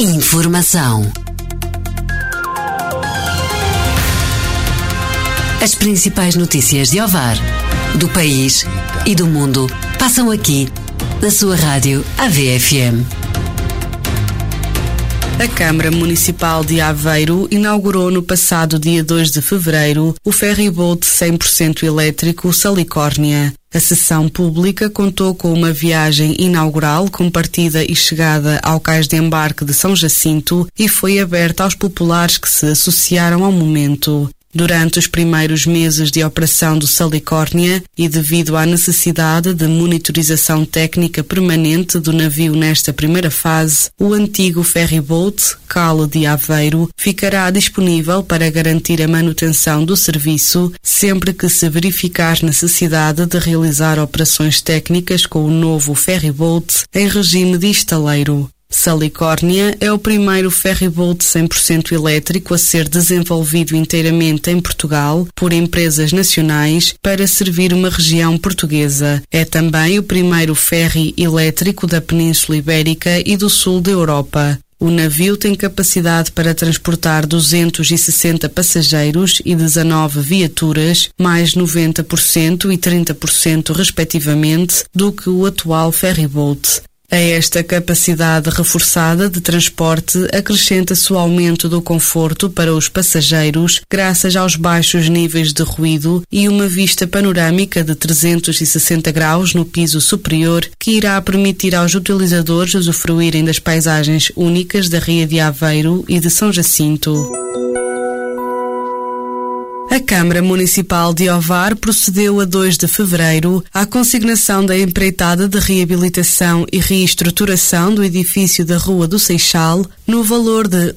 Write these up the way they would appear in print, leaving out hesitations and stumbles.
Informação. As principais notícias de Ovar, do país e do mundo passam aqui, na sua rádio AVFM. A Câmara Municipal de Aveiro inaugurou no passado dia 2 de fevereiro o ferryboat 100% elétrico Salicórnia. A sessão pública contou com uma viagem inaugural com partida e chegada ao cais de embarque de São Jacinto e foi aberta aos populares que se associaram ao momento. Durante os primeiros meses de operação do Salicórnia e devido à necessidade de monitorização técnica permanente do navio nesta primeira fase, o antigo ferryboat Cale de Aveiro ficará disponível para garantir a manutenção do serviço sempre que se verificar necessidade de realizar operações técnicas com o novo ferryboat em regime de estaleiro. Salicórnia é o primeiro ferryboat 100% elétrico a ser desenvolvido inteiramente em Portugal por empresas nacionais para servir uma região portuguesa. É também o primeiro ferry elétrico da Península Ibérica e do sul da Europa. O navio tem capacidade para transportar 260 passageiros e 19 viaturas, mais 90% e 30% respectivamente do que o atual ferryboat. A esta capacidade reforçada de transporte acrescenta-se o aumento do conforto para os passageiros graças aos baixos níveis de ruído e uma vista panorâmica de 360 graus no piso superior que irá permitir aos utilizadores usufruírem das paisagens únicas da Ria de Aveiro e de São Jacinto. A Câmara Municipal de Ovar procedeu a 2 de fevereiro à consignação da empreitada de reabilitação e reestruturação do edifício da Rua do Seixal no valor de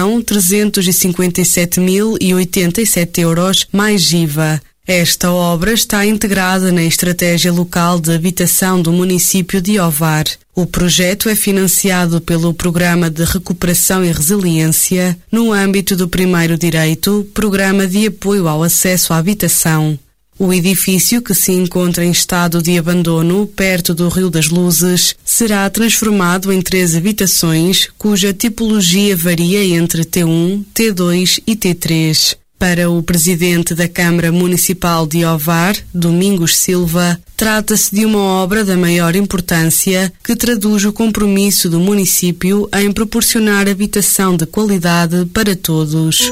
1.357.087 euros mais IVA. Esta obra está integrada na Estratégia Local de Habitação do município de Ovar. O projeto é financiado pelo Programa de Recuperação e Resiliência no âmbito do Primeiro Direito, Programa de Apoio ao Acesso à Habitação. O edifício, que se encontra em estado de abandono, perto do Rio das Luzes, será transformado em 3 habitações, cuja tipologia varia entre T1, T2 e T3. Para o presidente da Câmara Municipal de Ovar, Domingos Silva, trata-se de uma obra da maior importância que traduz o compromisso do município em proporcionar habitação de qualidade para todos.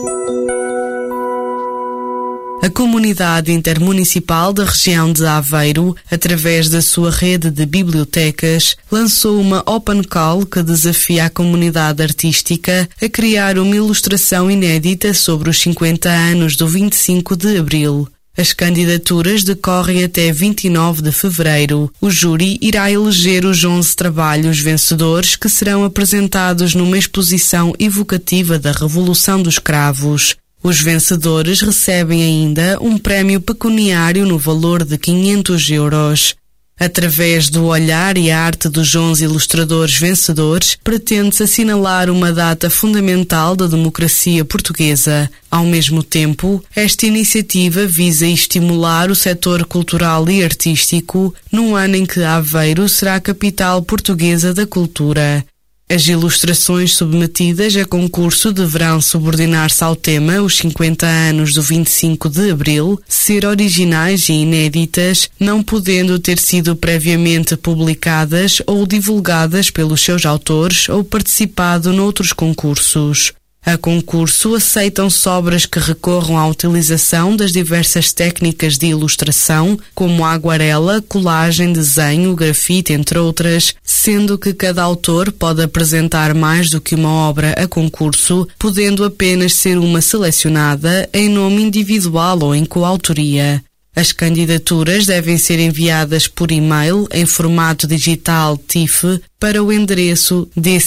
A Comunidade Intermunicipal da região de Aveiro, através da sua rede de bibliotecas, lançou uma Open Call que desafia a comunidade artística a criar uma ilustração inédita sobre os 50 anos do 25 de Abril. As candidaturas decorrem até 29 de fevereiro. O júri irá eleger os 11 trabalhos vencedores que serão apresentados numa exposição evocativa da Revolução dos Cravos. Os vencedores recebem ainda um prémio pecuniário no valor de 500 euros. Através do olhar e arte dos 11 ilustradores vencedores, pretende-se assinalar uma data fundamental da democracia portuguesa. Ao mesmo tempo, esta iniciativa visa estimular o setor cultural e artístico num ano em que Aveiro será a capital portuguesa da cultura. As ilustrações submetidas a concurso deverão subordinar-se ao tema os 50 anos do 25 de Abril, ser originais e inéditas, não podendo ter sido previamente publicadas ou divulgadas pelos seus autores ou participado noutros concursos. A concurso aceitam-se obras que recorram à utilização das diversas técnicas de ilustração, como a aguarela, colagem, desenho, grafite, entre outras, sendo que cada autor pode apresentar mais do que uma obra a concurso, podendo apenas ser uma selecionada em nome individual ou em coautoria. As candidaturas devem ser enviadas por e-mail em formato digital TIFF para o endereço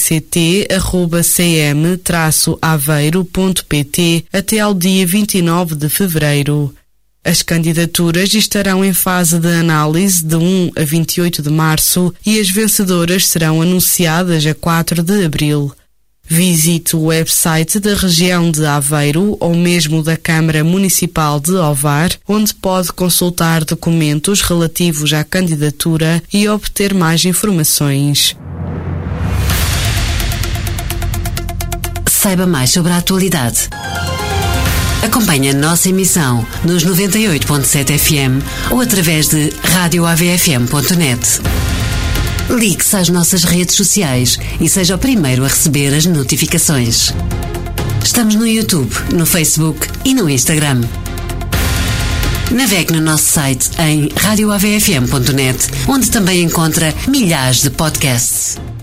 dct@cm-aveiro.pt até ao dia 29 de fevereiro. As candidaturas estarão em fase de análise de 1 a 28 de março e as vencedoras serão anunciadas a 4 de abril. Visite o website da região de Aveiro ou mesmo da Câmara Municipal de Ovar, onde pode consultar documentos relativos à candidatura e obter mais informações. Saiba mais sobre a atualidade. Acompanhe a nossa emissão nos 98.7 FM ou através de radioavfm.net. Ligue-se às nossas redes sociais e seja o primeiro a receber as notificações. Estamos no YouTube, no Facebook e no Instagram. Navegue no nosso site em radioavfm.net, onde também encontra milhares de podcasts.